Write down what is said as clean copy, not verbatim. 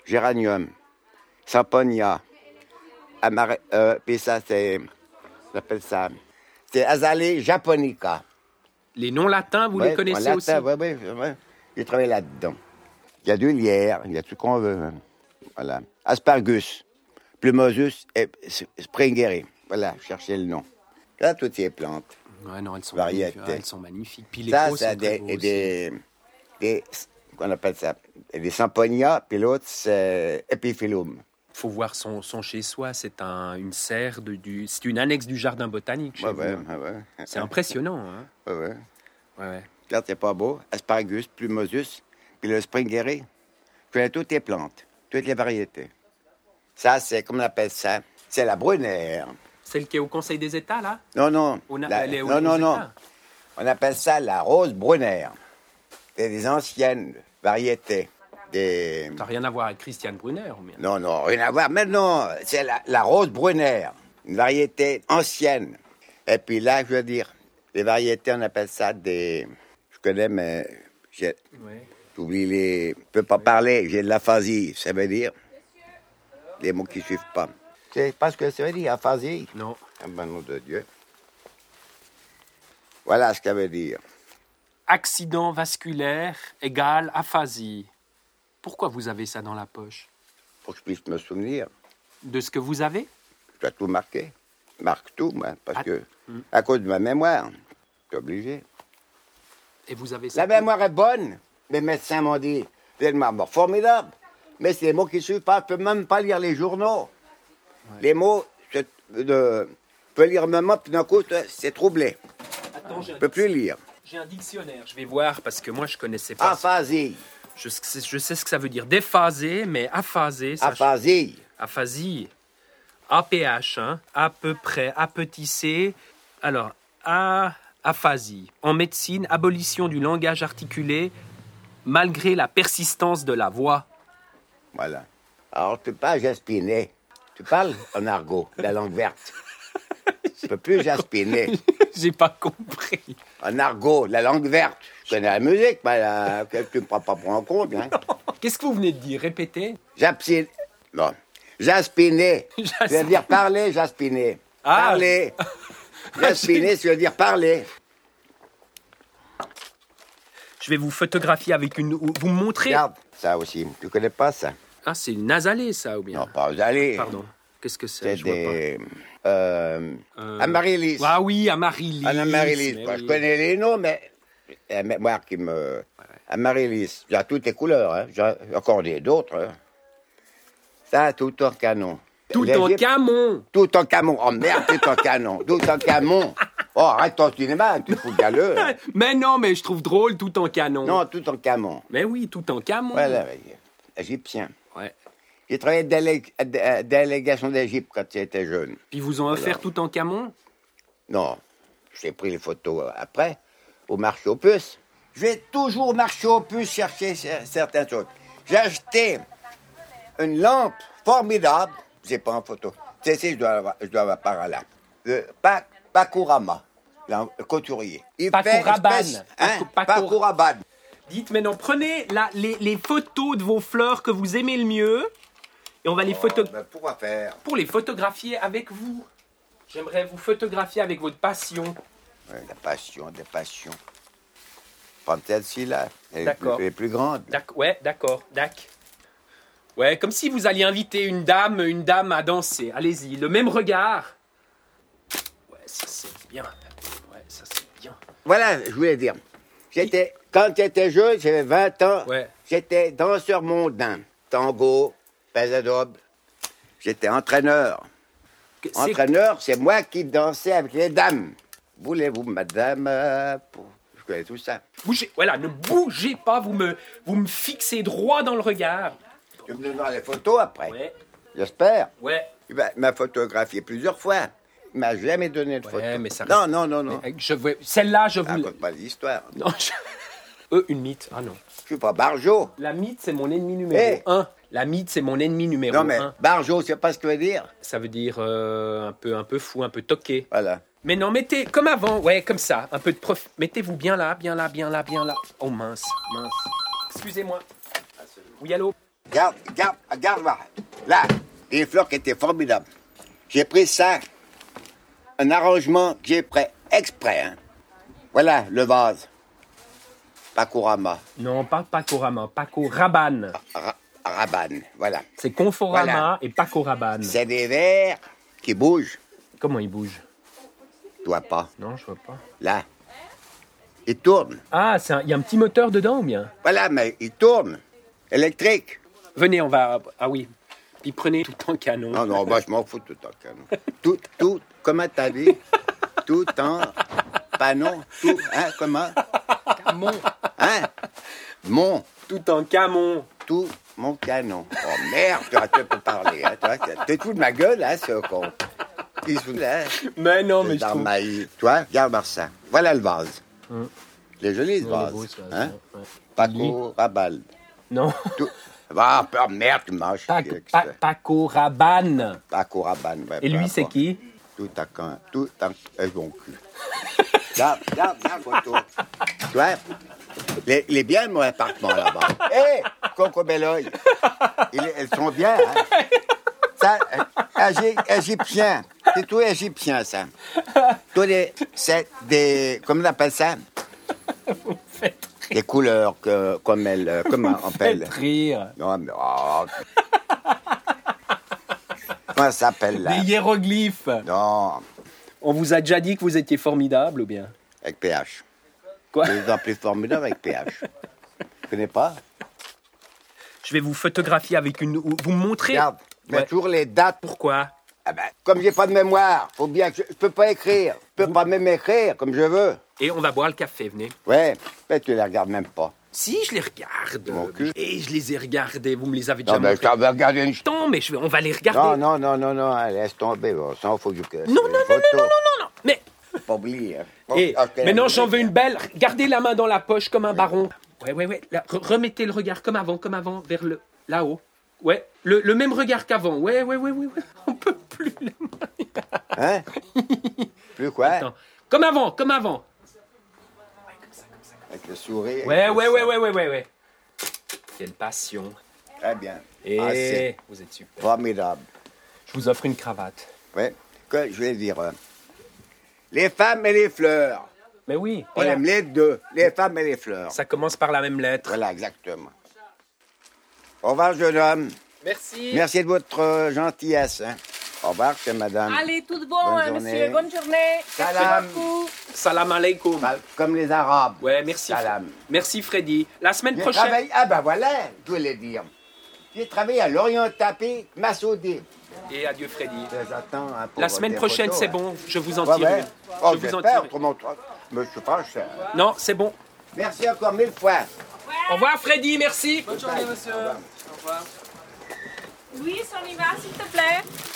géranium, samponia, puis ça, on appelle ça, c'est azalée japonica. Les noms latins, vous les connaissez aussi? Oui. J'ai travaillé là-dedans. Il y a du lierre, il y a tout ce qu'on veut. Hein. Voilà. Aspergus, plumosus et springeri. Voilà, cherchez le nom. Là, toutes ces plantes. Ouais, non, elles sont variétés. magnifiques. Elles sont magnifiques. Puis les Ça, pots c'est sont très beaux aussi. qu'on appelle ça, des samponia, puis l'autre, c'est epiphyllum. Il faut voir son chez-soi. C'est une serre, c'est une annexe du jardin botanique chez vous. Ouais. C'est impressionnant. Hein? Ouais. Ouais. Regarde, c'est pas beau. Asparagus, plumosus, puis le springeri. Je connais toutes les plantes, toutes les variétés. Ça, c'est, comment on appelle ça? C'est la brunère. Celle qui est au Conseil des États, là? Non. Elle est aux États. On appelle ça la rose brunère. C'est des anciennes variétés. Ça n'a rien à voir avec Christiane Brunner. Mais... Non, rien à voir. Mais non, c'est la rose brunère. Une variété ancienne. Et puis là, je veux dire, les variétés, on appelle ça des... Je connais, mais j'oublie les... Je ne peux pas parler, j'ai de l'aphasie. Ça veut dire des mots qui ne suivent pas. C'est pas ce que ça veut dire, aphasie? Non. Ah ben, nom de Dieu. Voilà ce que ça veut dire. Accident vasculaire égale aphasie. Pourquoi vous avez ça dans la poche? Pour que je puisse me souvenir. De ce que vous avez? Je dois tout marquer. Je marque tout, moi, parce que, à cause de ma mémoire, je suis obligé. Et vous avez ça? La mémoire est bonne. Mes médecins m'ont dit, vous avez une mémoire formidable. Mais c'est des mots qui ne suivent pas. Je ne peux même pas lire les journaux. Ouais. Les mots, je peux lire même mots, puis d'un coup, c'est troublé. Attends, je ne peux plus lire. J'ai un dictionnaire. Je vais voir, parce que moi, je ne connaissais pas. Aphasie. Je sais ce que ça veut dire. Déphasé, mais aphasé. Aphasie. Aphasie. APH, hein. À peu près, apetissé. Alors, aphasie. En médecine, abolition du langage articulé malgré la persistance de la voix. Voilà. Alors, tu peux pas jaspiner. Tu parles en argot, la langue verte. Tu peux plus jaspiner. J'ai pas compris. En argot, la langue verte. Je connais la musique, mais tu ne me prends pas pour en compte. Hein. Qu'est-ce que vous venez de dire? Répétez. Non. Jaspiner. Ça veut dire parler, jaspiner. Parler. Jaspiner, ça veut dire parler. Je vais vous photographier avec une... Vous me montrez? Regarde, ça aussi. Tu connais pas ça? Ah, c'est une azalée, ça, ou bien? Non, pas azalée. Pardon. Qu'est-ce que c'est? C'est des... Amaryllis. Ah oui, amaryllis. Amaryllis. Je connais les noms, mais... La mémoire qui me... Amaryllis. J'ai toutes les couleurs, hein. J'ai encore d'autres, hein. Ça, tout en canon. Tout en camon. Tout en camon. Oh merde, tout en canon. Tout en camon. Oh, arrête ton cinéma, tu fous galeux. Mais non, mais je trouve drôle tout en canon. Non, tout en camon. Mais oui, tout en camon. Voilà, égyptien. Ouais. J'ai travaillé délégation d'Égypte quand j'étais jeune. Puis ils vous ont offert tout en camon? Non, j'ai pris les photos après, au marché aux puces. Je vais toujours au marché aux puces chercher certaines choses. J'ai acheté une lampe formidable. J'ai pas en photo. C'est je dois avoir par là. Pacourama, le couturier. Pacouraban. Pacouraban. Dites maintenant, prenez les photos de vos fleurs que vous aimez le mieux et on va les photographier. Ben pourquoi faire? Pour les photographier avec vous. J'aimerais vous photographier avec votre passion. Oui, la passion, des passions. Prends celle-ci là, elle est plus grande. Ouais, d'accord, Ouais, comme si vous alliez inviter une dame à danser. Allez-y, le même regard. Ouais, ça c'est bien. Ouais, ça c'est bien. Voilà, je voulais dire. Quand j'étais jeune, j'avais 20 ans, j'étais danseur mondain. Tango, pesadoble. J'étais entraîneur. Entraîneur, c'est moi qui dansais avec les dames. Voulez-vous, madame, je connais tout ça. Bougez, voilà, ne bougez pas, vous me fixez droit dans le regard. Tu me donneras les photos après. Ouais. J'espère. Ouais. Il m'a photographié plusieurs fois. Il m'a jamais donné de photo. Mais ça Non. Celle-là, je vous... Raconte pas l'histoire. Non, une mythe. Ah non. Je suis pas Barjot. La mythe, c'est mon ennemi numéro 1. La mythe, c'est mon ennemi numéro 1. Non, mais Barjot, c'est pas ce que ça veut dire. Ça veut dire un peu fou, un peu toqué. Voilà. Mais non, mettez comme avant. Ouais, comme ça. Un peu de mettez-vous bien là. Oh mince. Excusez-moi. Oui, allô? Regarde, là. Là, des fleurs qui étaient formidables. J'ai pris ça, un arrangement que j'ai pris exprès. Hein. Voilà, le vase. Paco Rabanne. Non, pas Paco Rabanne, Paco Rabanne. Rabanne, voilà. C'est Conforama Voilà. et Paco Rabanne. C'est des verres qui bougent. Comment il bouge? Tu vois pas. Non, je vois pas. Là. Ils tournent. Ah, il y a un petit moteur dedans ou bien? Voilà, mais ils tournent. Électrique. Venez, on va... Ah oui. Puis prenez tout en canon. Non, moi, je m'en fous tout en canon. Tout, comment t'as dit? Tout en panon. Tout, hein, comment? Camon. Hein? Tout en camon. Tout mon canon. Oh merde, tu peux parler. Hein, t'es tout de ma gueule, hein, ce con. Il se fout là. Mais non, mais je Dans trouve... maïs. Toi, regarde ça. Voilà le vase. Il est joli, ce Non, il est vase. beau, ce vase, Hein? ouais. Paco Rabanne. Non. Tout... Ah, merde, tu manges. Paco Rabanne. Paco Rabanne. Ouais, Et lui, c'est qui? Tout en bon cul. Regarde, photo. Tu vois, il est bien, mon appartement, là-bas. Hé, Coco Belloy. Elles sont bien, hein. Ça, égyptien. C'est tout égyptien, ça. C'est des... Comment on appelle ça? Vous faites Des couleurs comment on appelle? rire. Non, mais... Oh. Comment ça s'appelle, là? Des hiéroglyphes. Non, On vous a déjà dit que vous étiez formidable ou bien? avec PH. Quoi? Plus en plus formidable avec PH. Tu connais pas? Je vais vous photographier avec une... Vous me montrez? Regarde, il y a Ouais. toujours les dates. Pourquoi? Ah ben, comme j'ai pas de mémoire, faut bien que je peux pas écrire. Je peux pas même écrire comme je veux. Et on va boire le café, venez. Ouais, mais tu les regardes même pas. Si, je les regarde. Mon cul. Et je les ai regardés. Vous me les avez déjà Non, mais je montrés. t'en vais regarder une... Attends, mais on va les regarder. Non, hein, laisse tomber. Bon, ça, faut que... Non. Mais, Pas oublier. Hein. et, Ah, je connais maintenant, la j'en veux musique, une belle. Gardez la main dans la poche comme un baron. Ouais. Là, remettez le regard comme avant, vers le... Là-haut. Ouais, le même regard qu'avant. Ouais. On peut plus. Hein? Plus quoi? Attends. Comme avant. Avec le sourire. Ouais. Quelle passion. Très bien. Et c'est vous êtes super. formidable. Je vous offre une cravate. Ouais. Que je vais dire... les femmes et les fleurs. Mais oui. On aime les deux. Les femmes et les fleurs. Ça commence par la même lettre. Voilà, exactement. Au revoir, jeune homme. Merci. Merci de votre gentillesse. Hein. Au revoir, chère madame. Allez, tout bon, Bonne hein, journée. monsieur. Bonne journée. Salam. Merci beaucoup. Salam alaikum. Comme les Arabes. Ouais, merci. Salam. Merci Freddy. La semaine J'ai prochaine. travaillé... Ah ben voilà, je voulais dire. J'ai travaillé à Lorient Tapé, Massoudé. Et adieu Freddy. J'attends hein, pour La semaine des prochaine, photos, c'est hein. bon. Je vous en Ouais, tire ouais. une. Oh, Je vous en j'espère, tire. autrement, mais je suis pas cher. Non, c'est bon. Merci encore 1000 fois. Au revoir Freddy, merci. Louis, on y va, s'il te plaît.